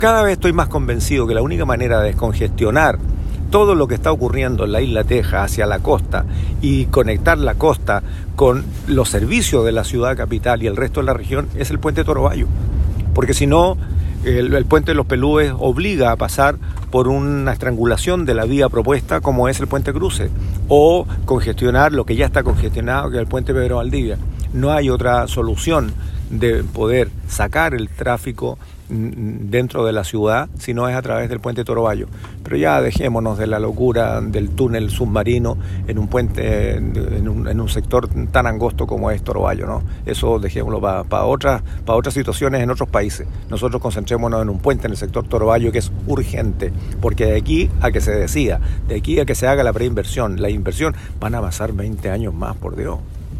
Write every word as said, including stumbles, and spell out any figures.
Cada vez estoy más convencido que la única manera de descongestionar todo lo que está ocurriendo en la isla Teja hacia la costa y conectar la costa con los servicios de la ciudad capital y el resto de la región es el puente Toro Bayo. Porque si no, el, el puente de los Pelúes obliga a pasar por una estrangulación de la vía propuesta como es el puente Cruce, o congestionar lo que ya está congestionado, que es el puente Pedro Valdivia. No hay otra solución de poder sacar el tráfico dentro de la ciudad si no es a través del puente Toro Bayo. Pero ya dejémonos de la locura del túnel submarino en un puente, en un, en un sector tan angosto como es Toro Bayo, ¿no? Eso dejémoslo para pa otras, pa otras situaciones en otros países. Nosotros concentrémonos en un puente en el sector Toro Bayo que es urgente, porque de aquí a que se decida, de aquí a que se haga la preinversión, la inversión, van a pasar veinte años más, por Dios.